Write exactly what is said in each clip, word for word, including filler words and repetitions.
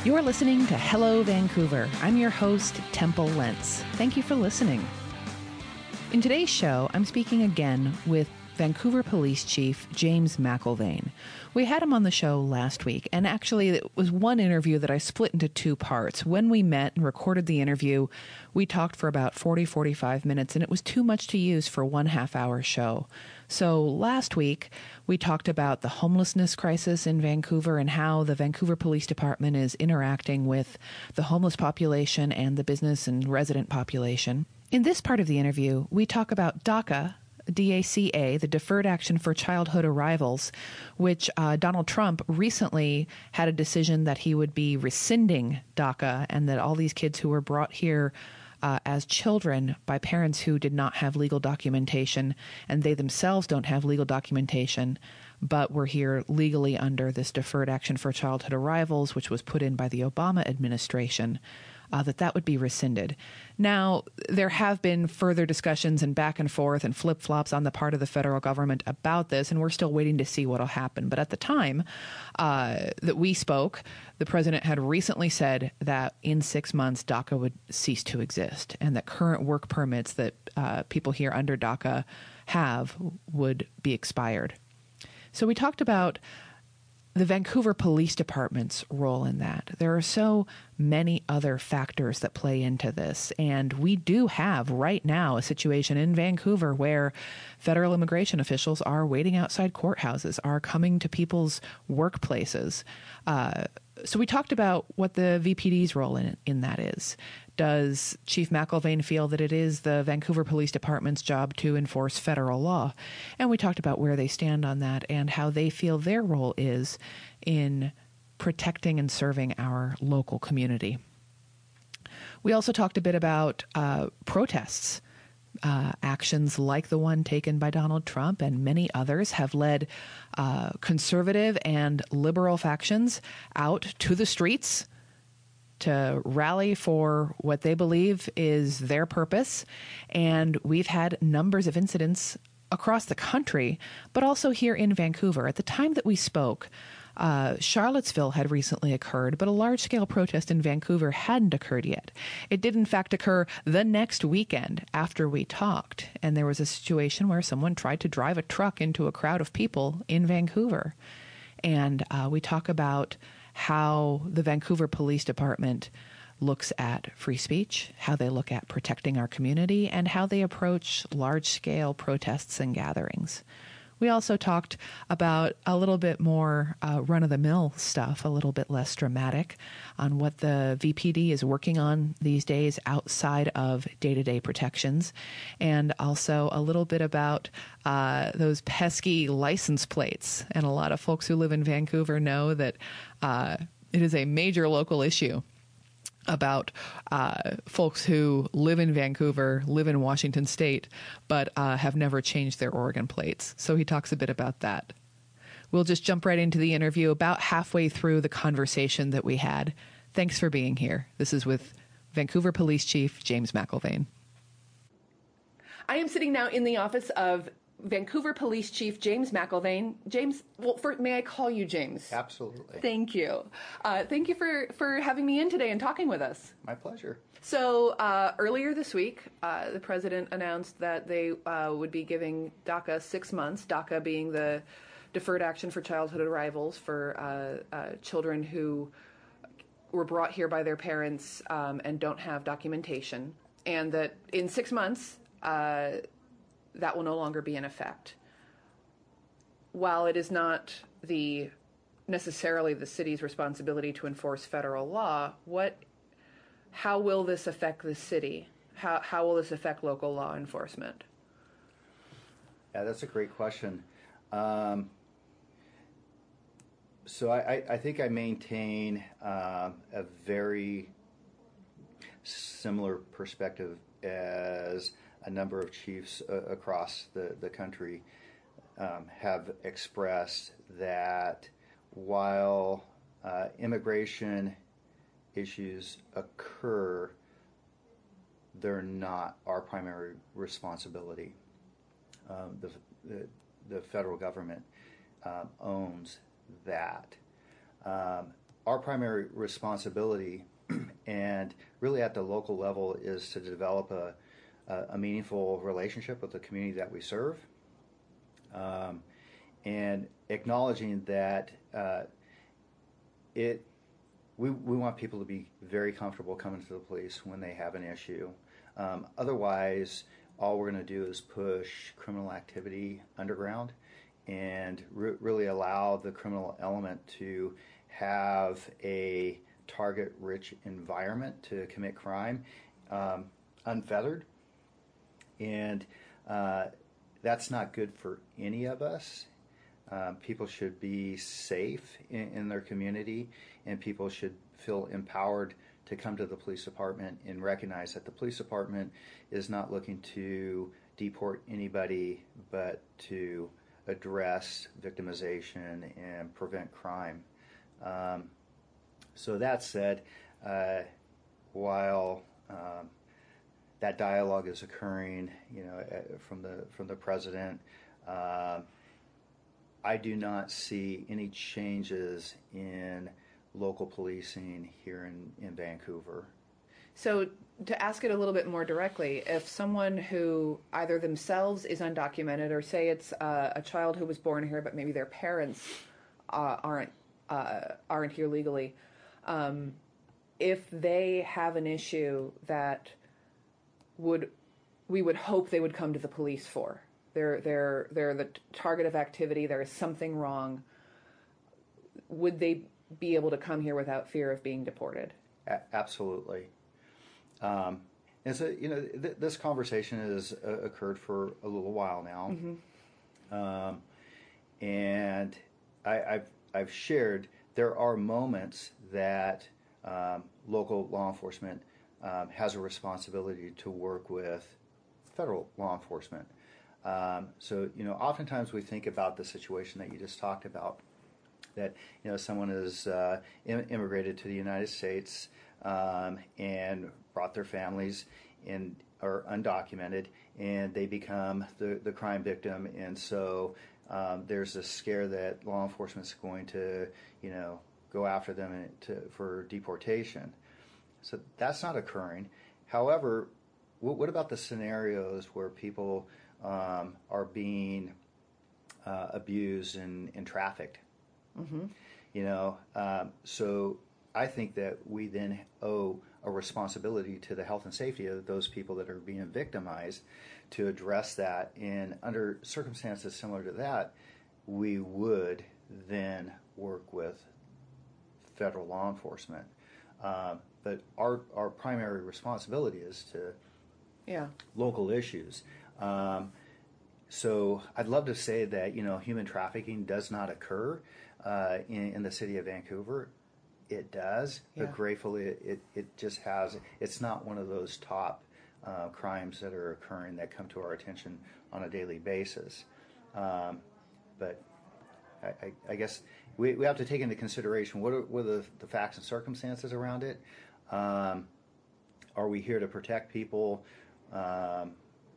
You're listening to Hello Vancouver. I'm your host, Temple Lentz. Thank you for listening. In today's show, I'm speaking again with Vancouver Police Chief James McIlvaine. We had him on the show last week, and actually it was one interview that I split into two parts. When we met and recorded the interview, we talked for about forty, forty-five minutes, and it was too much to use for one half-hour show. So last week, we talked about the homelessness crisis in Vancouver and how the Vancouver Police Department is interacting with the homeless population and the business and resident population. In this part of the interview, we talk about DACA, D A C A, the Deferred Action for Childhood Arrivals, which uh, Donald Trump recently had a decision that he would be rescinding DACA and that all these kids who were brought here uh, as children by parents who did not have legal documentation, and they themselves don't have legal documentation, but were here legally under this Deferred Action for Childhood Arrivals, which was put in by the Obama administration, Uh, that that would be rescinded. Now, there have been further discussions and back and forth and flip-flops on the part of the federal government about this, and we're still waiting to see what will happen. But at the time uh, that we spoke, the president had recently said that in six months, DACA would cease to exist, and that current work permits that uh, people here under DACA have would be expired. So we talked about the Vancouver Police Department's role in that. There are so many other factors that play into this, and we do have right now a situation in Vancouver where federal immigration officials are waiting outside courthouses, are coming to people's workplaces. Uh, so we talked about what the V P D's role in, in that is. Does Chief McIlvaine feel that it is the Vancouver Police Department's job to enforce federal law? And we talked about where they stand on that and how they feel their role is in protecting and serving our local community. We also talked a bit about uh, protests. Uh, actions like the one taken by Donald Trump and many others have led uh, conservative and liberal factions out to the streets to rally for what they believe is their purpose. And we've had numbers of incidents across the country, but also here in Vancouver. At the time that we spoke, uh, Charlottesville had recently occurred, but a large-scale protest in Vancouver hadn't occurred yet. It did, in fact, occur the next weekend after we talked, and there was a situation where someone tried to drive a truck into a crowd of people in Vancouver. And uh, we talk about how the Vancouver Police Department looks at free speech, how they look at protecting our community, and how they approach large-scale protests and gatherings. We also talked about a little bit more uh, run-of-the-mill stuff, a little bit less dramatic, on what the V P D is working on these days outside of day-to-day protections, and also a little bit about uh, those pesky license plates. And a lot of folks who live in Vancouver know that uh, it is a major local issue about uh, folks who live in Vancouver, live in Washington State, but uh, have never changed their Oregon plates. So he talks a bit about that. We'll just jump right into the interview about halfway through the conversation that we had. Thanks for being here. This is with Vancouver Police Chief James McIlvaine. I am sitting now in the office of Vancouver Police Chief James McIlvaine. James, well, for, may I call you James? Absolutely. Thank you. Uh, thank you for, for having me in today and talking with us. My pleasure. So uh, earlier this week, uh, the president announced that they uh, would be giving DACA six months, DACA being the Deferred Action for Childhood Arrivals for uh, uh, children who were brought here by their parents um, and don't have documentation, and that in six months, uh, that will no longer be in effect. While it is not the necessarily the city's responsibility to enforce federal law, what, how will this affect the city? How, how will this affect local law enforcement? Yeah, that's a great question. Um, so I, I, I think I maintain uh, a very similar perspective as a number of chiefs uh, across the, the country um, have expressed that while uh, immigration issues occur, they're not our primary responsibility. Um, the, the, the federal government um, owns that. Um, our primary responsibility, and really at the local level, is to develop a, a, a meaningful relationship with the community that we serve, um, and acknowledging that uh, it we, we want people to be very comfortable coming to the police when they have an issue. Um, otherwise, all we're going to do is push criminal activity underground and re- really allow the criminal element to have a target-rich environment to commit crime, um, unfeathered. And uh, that's not good for any of us. Um, people should be safe in, in their community, and people should feel empowered to come to the police department and recognize that the police department is not looking to deport anybody, but to address victimization and prevent crime. Um, so that said, uh, while um, that dialogue is occurring, you know, uh, from the from the president, uh, I do not see any changes in local policing here in, in Vancouver. So to ask it a little bit more directly, if someone who either themselves is undocumented, or say it's uh, a child who was born here but maybe their parents uh, aren't uh, aren't here legally, um, if they have an issue that would we would hope they would come to the police for, they're they're they're the target of activity, there is something wrong, would they be able to come here without fear of being deported? A- absolutely. Um, and so, you know, th- this conversation has uh, occurred for a little while now. Mm-hmm. Um, and I, I've, I've shared there are moments that um, local law enforcement um, has a responsibility to work with federal law enforcement. Um, so, you know, oftentimes we think about the situation that you just talked about, that, you know, someone has uh, im- immigrated to the United States um, and brought their families and are undocumented, and they become the, the crime victim, and so um, there's a scare that law enforcement is going to, you know, go after them and to, for deportation. So that's not occurring. However, what, what about the scenarios where people um, are being uh, abused and, and trafficked? Mm-hmm. You know, um, so I think that we then owe a responsibility to the health and safety of those people that are being victimized to address that. And under circumstances similar to that, we would then work with federal law enforcement. Um, but our our primary responsibility is to yeah. local issues. Um, so I'd love to say that, you know, human trafficking does not occur uh, in, in the city of Vancouver. It does, yeah. but gratefully it, it, it just has, it's not one of those top uh, crimes that are occurring that come to our attention on a daily basis. Um, but I, I, I guess we, we have to take into consideration what are, what are the, the facts and circumstances around it. Um, are we here to protect people um,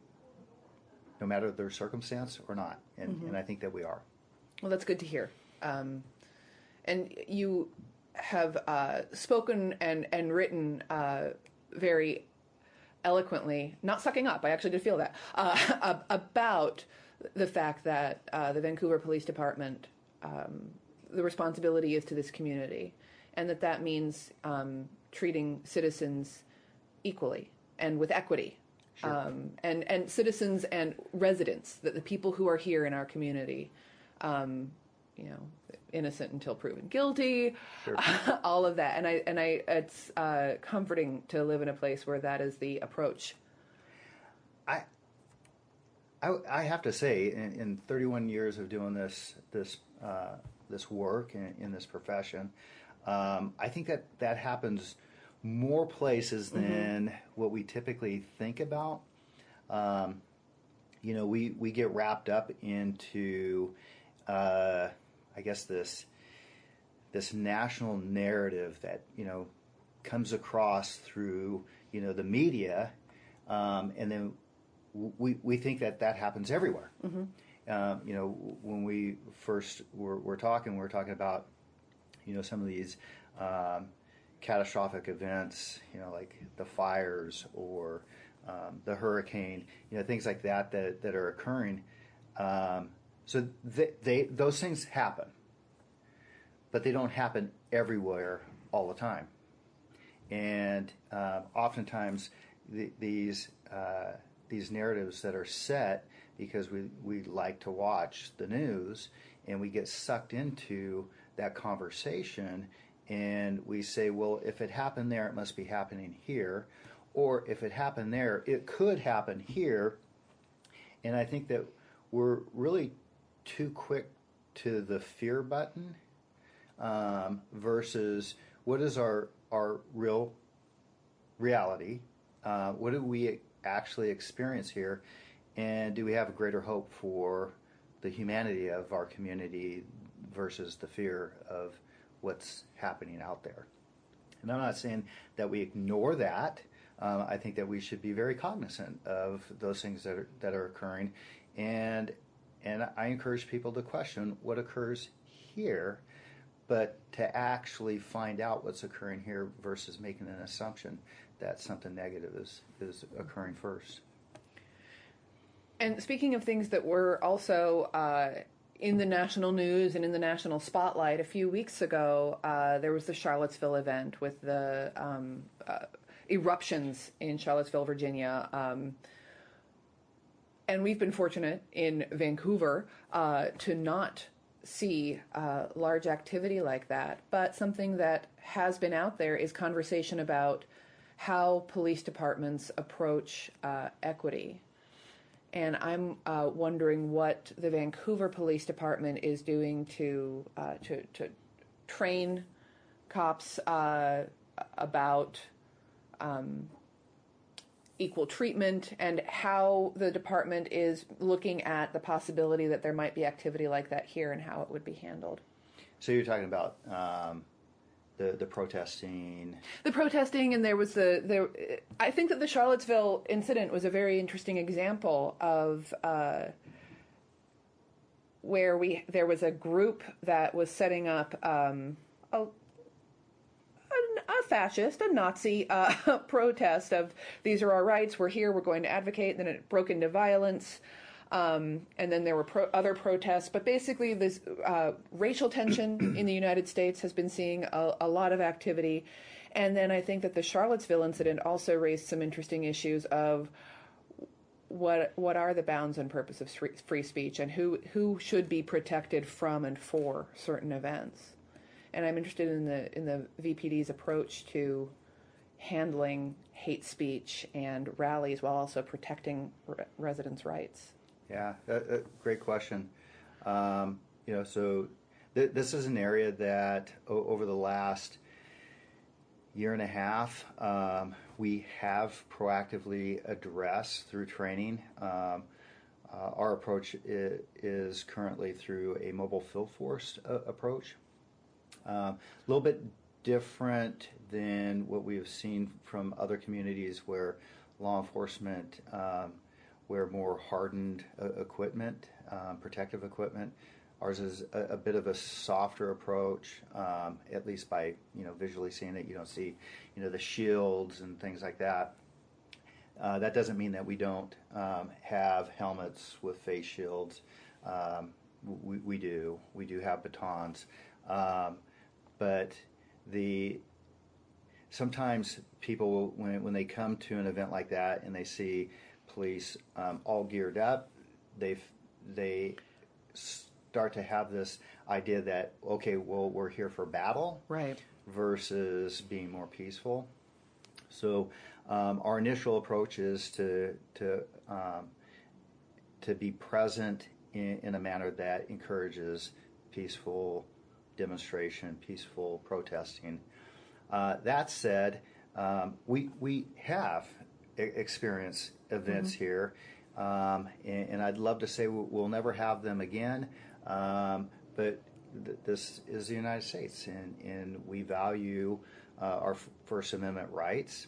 no matter their circumstance or not? And, mm-hmm. and I think that we are. Well, that's good to hear. Um, and you have uh, spoken and, and written uh, very eloquently, not sucking up, I actually did feel that, uh, about the fact that uh, the Vancouver Police Department, um, the responsibility is to this community, and that that means um, treating citizens equally and with equity. Sure. Um, and, and citizens and residents, that the people who are here in our community, um, you know, innocent until proven guilty, sure. all of that. And I, and I, it's uh, comforting to live in a place where that is the approach. I, I, I have to say, in, in thirty-one years of doing this, this, uh, this work in, in this profession, um, I think that that happens more places than mm-hmm. what we typically think about. Um, you know, we, we get wrapped up into, uh, I guess this this national narrative that, you know, comes across through, you know, the media, um, and then we we think that that happens everywhere. Mm-hmm. Um, you know, when we first were, were talking, we were talking about, you know, some of these um, catastrophic events, you know, like the fires or um, the hurricane, you know, things like that that, that are occurring. Um, so they, they those things happen, but they don't happen everywhere all the time. And uh, oftentimes the, these uh, these narratives that are set because we, we like to watch the news and we get sucked into that conversation and we say, well, if it happened there, it must be happening here. Or if it happened there, it could happen here. And I think that we're really too quick to the fear button um, versus what is our, our real reality? Uh, what do we actually experience here? And do we have a greater hope for the humanity of our community versus the fear of what's happening out there? And I'm not saying that we ignore that. Um, I think that we should be very cognizant of those things that are, that are occurring. And, and I encourage people to question what occurs here, but to actually find out what's occurring here versus making an assumption that something negative is, is occurring first. And speaking of things that were also uh, in the national news and in the national spotlight, a few weeks ago, uh, there was the Charlottesville event with the um, uh, eruptions in Charlottesville, Virginia. Um, and we've been fortunate in Vancouver uh, to not see uh, large activity like that. But something that has been out there is conversation about how police departments approach uh, equity. And I'm uh, wondering what the Vancouver Police Department is doing to uh, to, to train cops uh, about um, equal treatment, and how the department is looking at the possibility that there might be activity like that here and how it would be handled. So you're talking about um, the the protesting, the protesting, and there was the there. I think that the Charlottesville incident was a very interesting example of uh, where we there was a group that was setting up um, a, a fascist, a Nazi uh, protest of these are our rights, we're here, we're going to advocate, and then it broke into violence. Um, and then there were pro- other protests, but basically this uh, racial tension in the United States has been seeing a, a lot of activity. And then I think that the Charlottesville incident also raised some interesting issues of what what are the bounds and purpose of free speech, and who, who should be protected from and for certain events. And I'm interested in the in the V P D's approach to handling hate speech and rallies while also protecting re- residents' rights. Yeah, a, a great question. Um, you know, so th- this is an area that o- over the last year and a half, um, we have proactively addressed through training. Um, uh, our approach is, is currently through a mobile field force uh, approach. Um, a little bit different than what we've seen from other communities where law enforcement um, wear more hardened uh, equipment, um, protective equipment. Ours is a, a bit of a softer approach, um, at least by you know visually seeing it. You don't see, you know, the shields and things like that. Uh, that doesn't mean that we don't um, have helmets with face shields. Um, we, we do. We do have batons, um, but the sometimes people when when they come to an event like that and they see police um, all geared up, they they start to have this idea that, okay, well, we're here for battle, right, versus being more peaceful. So um, our initial approach is to to um, to be present in, in a manner that encourages peaceful demonstration, peaceful protesting. Uh, that said, um, we we have experience events mm-hmm. here, um, and, and I'd love to say we'll, we'll never have them again, um, but th- this is the United States, and, and we value uh, our First Amendment rights.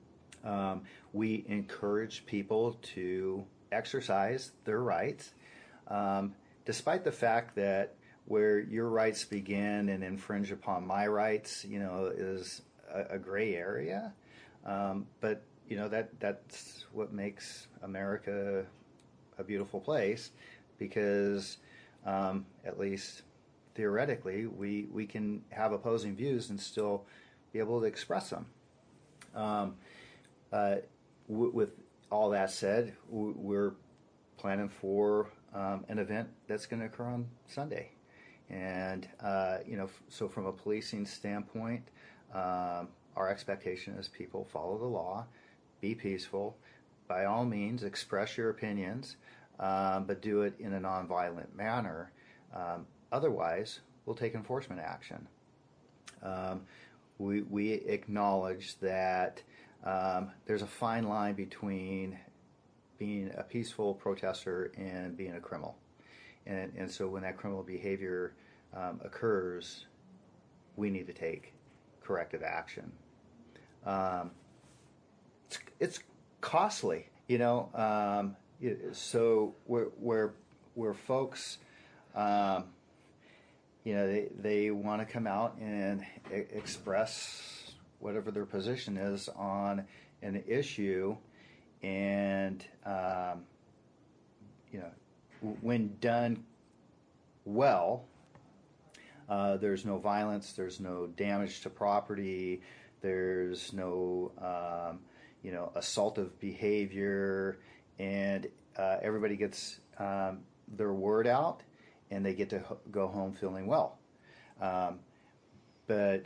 Um, we encourage people to exercise their rights, um, despite the fact that where your rights begin and infringe upon my rights, you know, is a, a gray area. Um, but you know that that's what makes America a beautiful place, because um, at least theoretically, we we can have opposing views and still be able to express them. Um, uh, w- with all that said, w- we're planning for um, an event that's going to occur on Sunday. And, uh, you know, f- so from a policing standpoint, um, our expectation is people follow the law, be peaceful, by all means express your opinions, um, but do it in a nonviolent manner. Um, otherwise, we'll take enforcement action. Um, we, we acknowledge that um, there's a fine line between being a peaceful protester and being a criminal. And, and so when that criminal behavior um, occurs, we need to take corrective action. Um, it's, it's costly, you know. Um, it, so where, where, where folks, um, you know, they, they want to come out and e- express whatever their position is on an issue, and um, you know, w- when done well, uh, there's no violence, there's no damage to property, there's no um, you know, assaultive behavior, and uh, everybody gets um, their word out, and they get to ho- go home feeling well. Um, but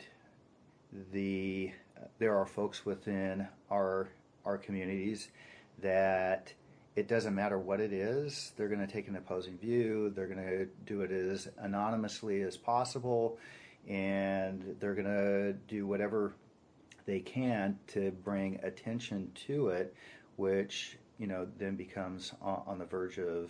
the there are folks within our our communities that it doesn't matter what it is, they're going to take an opposing view, they're going to do it as anonymously as possible, and they're going to do whatever they can to bring attention to it, which, you know, then becomes on, on the verge of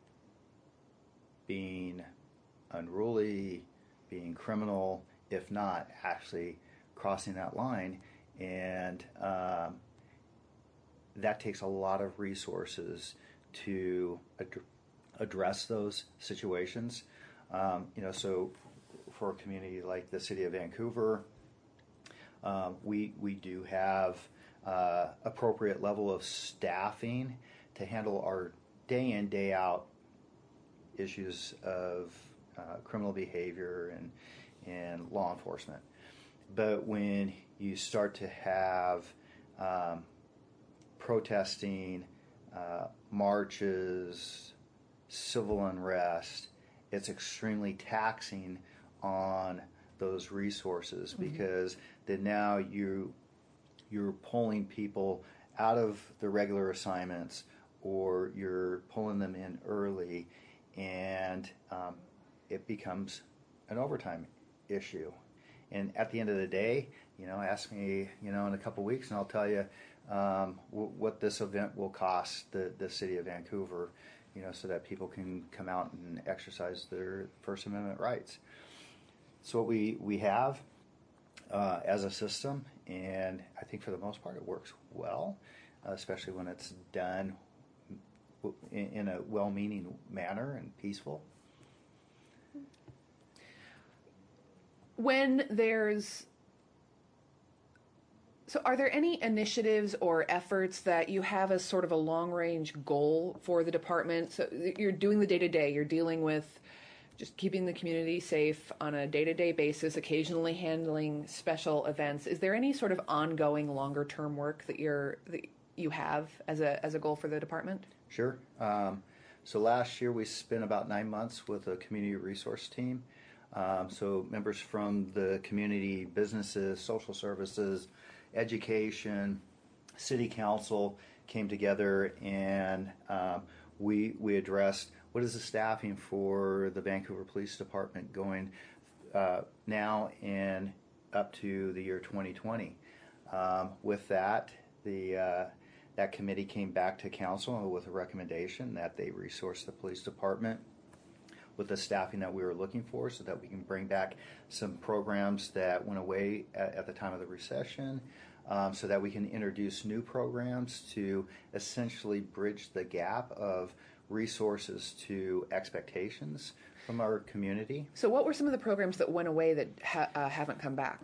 being unruly, being criminal, if not actually crossing that line. And um, that takes a lot of resources to ad- address those situations. Um, you know, so for a community like the city of Vancouver, um, we we do have uh, appropriate level of staffing to handle our day in, day out issues of uh, criminal behavior and and law enforcement. But when you start to have um, protesting, uh, marches, civil unrest, it's extremely taxing on those resources, mm-hmm. because then now you you're pulling people out of the regular assignments, or you're pulling them in early, and um, it becomes an overtime issue. And at the end of the day, you know, ask me, you know, in a couple weeks, and I'll tell you um, w- what this event will cost the, the city of Vancouver, you know, so that people can come out and exercise their First Amendment rights. So what we, we have uh, as a system, and I think for the most part it works well, uh, especially when it's done in, in a well-meaning manner and peaceful. When there's So are there any initiatives or efforts that you have as sort of a long-range goal for the department? So you're doing the day-to-day, you're dealing with just keeping the community safe on a day-to-day basis, occasionally handling special events. Is there any sort of ongoing longer-term work that you're that you have as a as a goal for the department? Sure. Um, so last year we spent about nine months with a community resource team. Um, so members from the community, businesses, social services, education, city council came together, and um, we we addressed what is the staffing for the Vancouver Police Department going uh, now and up to the year twenty twenty. Um, with that, the uh, that committee came back to council with a recommendation that they resource the police department with the staffing that we were looking for, so that we can bring back some programs that went away at, at the time of the recession, um, so that we can introduce new programs to essentially bridge the gap of resources to expectations from our community. So what were some of the programs that went away that ha- uh, haven't come back?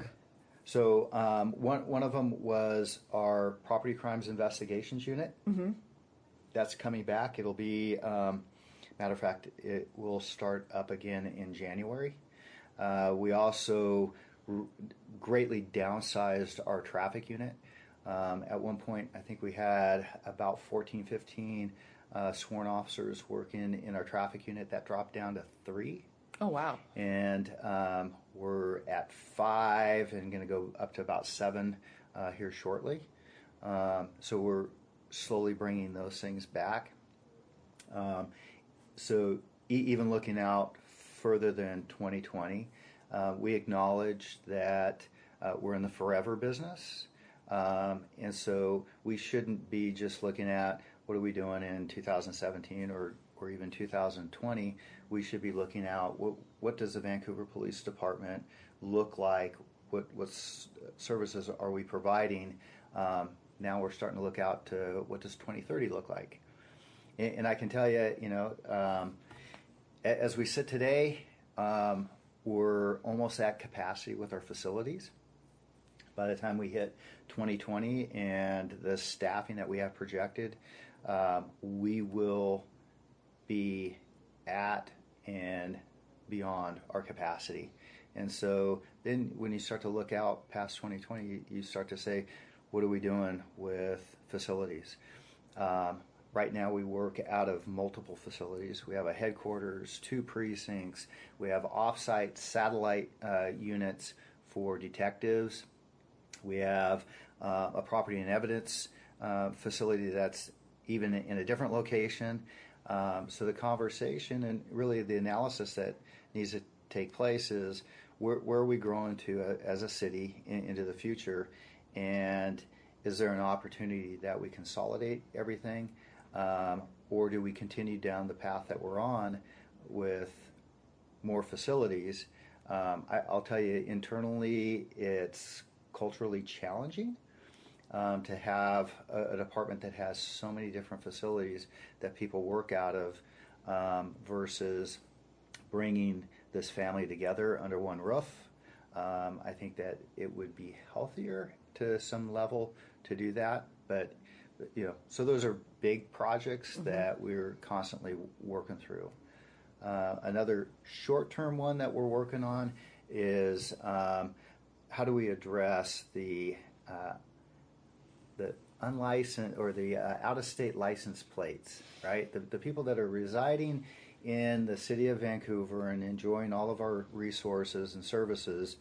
So um, one, one of them was our Property Crimes Investigations Unit. Mm-hmm. That's coming back. It'll be, um, matter of fact, it will start up again in January. Uh, we also r- greatly downsized our traffic unit. Um, at one point, I think we had about fourteen, fifteen uh, sworn officers working in our traffic unit. That dropped down to three. Oh, wow. And um, we're at five and going to go up to about seven uh, here shortly. Um, so we're slowly bringing those things back. Um, so e- even looking out further than twenty twenty, uh, we acknowledge that uh, we're in the forever business. Um, and so we shouldn't be just looking at what are we doing in two thousand seventeen or, or even two thousand twenty. We should be looking out what, what does the Vancouver Police Department look like? What what services are we providing? Um, now we're starting to look out to what does twenty thirty look like? And, and I can tell you, you know, um, as we sit today, um, we're almost at capacity with our facilities. By the time we hit twenty twenty and the staffing that we have projected, um, we will be at and beyond our capacity. And so then when you start to look out past twenty twenty, you, you start to say, what are we doing with facilities? Um, right now we work out of multiple facilities. We have a headquarters, two precincts. We have off-site satellite uh, units for detectives. We have uh, a property and evidence uh, facility that's even in a different location. Um, so the conversation and really the analysis that needs to take place is where, where are we growing to uh, as a city in, into the future, and is there an opportunity that we consolidate everything, um, or do we continue down the path that we're on with more facilities? Um, I, I'll tell you, internally, it's culturally challenging um, to have a, a department that has so many different facilities that people work out of um, versus bringing this family together under one roof. Um, I think that it would be healthier to some level to do that, but you know, so those are big projects mm-hmm. that we're constantly working through. Uh, another short-term one that we're working on is um, how do we address the uh, the unlicensed or the uh, out-of-state license plates, right? The, the people that are residing in the city of Vancouver and enjoying all of our resources and services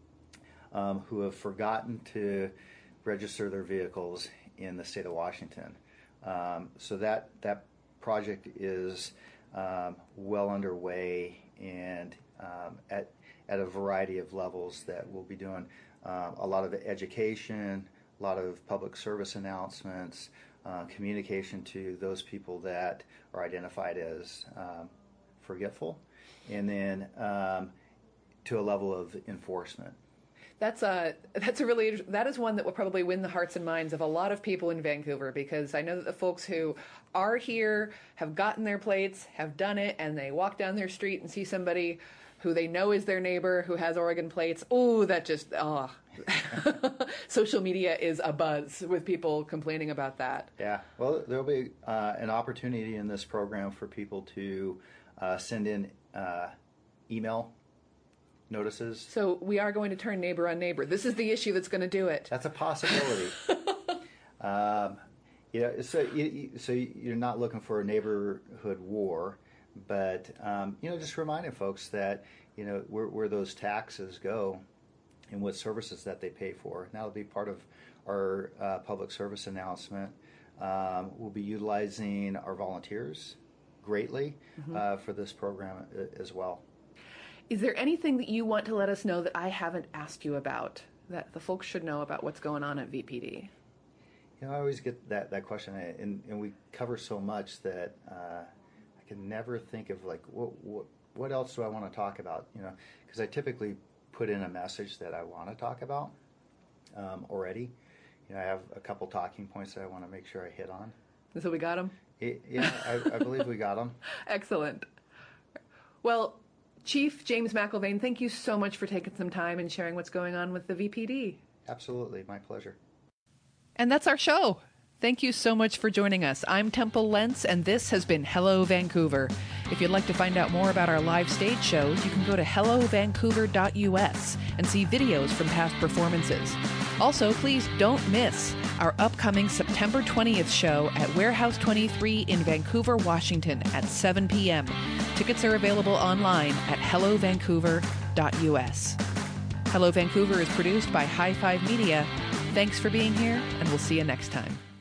um, who have forgotten to register their vehicles in the state of Washington. Um, so that, that project is um, well underway and um, at at a variety of levels that we'll be doing um, a lot of education, a lot of public service announcements, uh, communication to those people that are identified as um, forgetful, and then um, to a level of enforcement. That's a that's a really that is one that will probably win the hearts and minds of a lot of people in Vancouver, because I know that the folks who are here have gotten their plates, have done it, and they walk down their street and see somebody who they know is their neighbor who has Oregon plates. Oh, that just oh. Social media is abuzz with people complaining about that. Yeah, well, there'll be uh, an opportunity in this program for people to uh, send in uh, email notices. So we are going to turn neighbor on neighbor. This is the issue that's going to do it. That's a possibility. um, you know, so you, so you're not looking for a neighborhood war, but um, you know, just reminding folks that you know where, where those taxes go and what services that they pay for. And that'll be part of our uh, public service announcement. Um, we'll be utilizing our volunteers greatly mm-hmm. uh, for this program as well. Is there anything that you want to let us know that I haven't asked you about, that the folks should know about what's going on at V P D? You know, I always get that, that question, and, and we cover so much that uh, I can never think of, like, what, what, what else do I want to talk about? You know, because I typically put in a message that I want to talk about um, already. You know, I have a couple talking points that I want to make sure I hit on. So we got them? Yeah, I, I believe we got them. Excellent. Well, Chief James McIlvaine, thank you so much for taking some time and sharing what's going on with the V P D. Absolutely. My pleasure. And that's our show. Thank you so much for joining us. I'm Temple Lentz, and this has been Hello Vancouver. If you'd like to find out more about our live stage shows, you can go to hello vancouver dot u s and see videos from past performances. Also, please don't miss our upcoming September twentieth show at Warehouse twenty-three in Vancouver, Washington at seven p.m. Tickets are available online at hello vancouver dot u s. Hello Vancouver is produced by High Five Media. Thanks for being here, and we'll see you next time.